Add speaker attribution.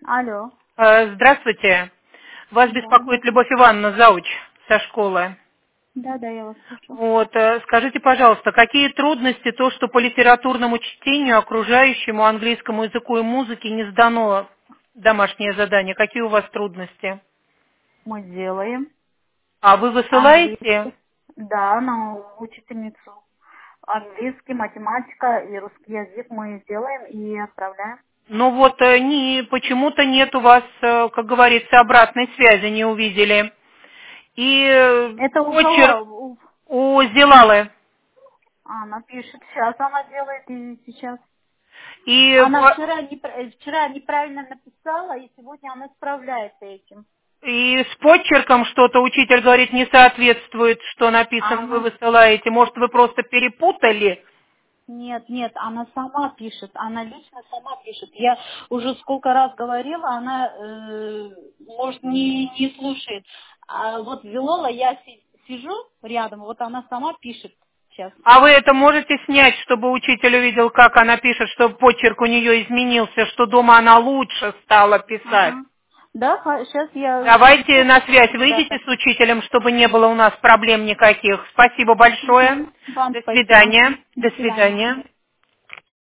Speaker 1: Алло.
Speaker 2: Здравствуйте. Вас
Speaker 1: Да.
Speaker 2: беспокоит Любовь Ивановна, зауч со школы.
Speaker 1: Да, я вас слышу.
Speaker 2: Вот, скажите, пожалуйста, какие трудности то, что по литературному чтению, окружающему английскому языку и музыке не сдано домашнее задание? Какие у вас трудности?
Speaker 1: Мы делаем
Speaker 2: А вы высылаете?
Speaker 1: английский. Да, на учительницу. Английский, математика и русский язык мы делаем и отправляем.
Speaker 2: Ну вот, почему-то нет у вас, как говорится, обратной связи, не увидели. И
Speaker 1: Это у
Speaker 2: почерк
Speaker 1: кого?
Speaker 2: у Зилалы.
Speaker 1: Она пишет. Сейчас она делает и сейчас.
Speaker 2: И
Speaker 1: Она вчера неправильно написала, и сегодня она справляется этим.
Speaker 2: И с почерком что-то учитель говорит не соответствует, что написано, вы
Speaker 1: Она
Speaker 2: высылаете. Может, вы просто перепутали?
Speaker 1: Нет, она сама пишет, она лично сама пишет. Я уже сколько раз говорила, она, может, не слушает. А вот Вилола, я сижу рядом, вот она сама пишет сейчас.
Speaker 2: А вы это можете снять, чтобы учитель увидел, как она пишет, чтобы почерк у нее изменился, что дома она лучше стала писать?
Speaker 1: Ага. Да, сейчас я
Speaker 2: Давайте
Speaker 1: снесу
Speaker 2: на связь
Speaker 1: куда-то.
Speaker 2: выйдите с учителем, чтобы не было у нас проблем никаких. Спасибо большое.
Speaker 1: Мгм. Вам
Speaker 2: До
Speaker 1: спасибо.
Speaker 2: свидания.
Speaker 1: До
Speaker 2: До
Speaker 1: свидания.
Speaker 2: свидания.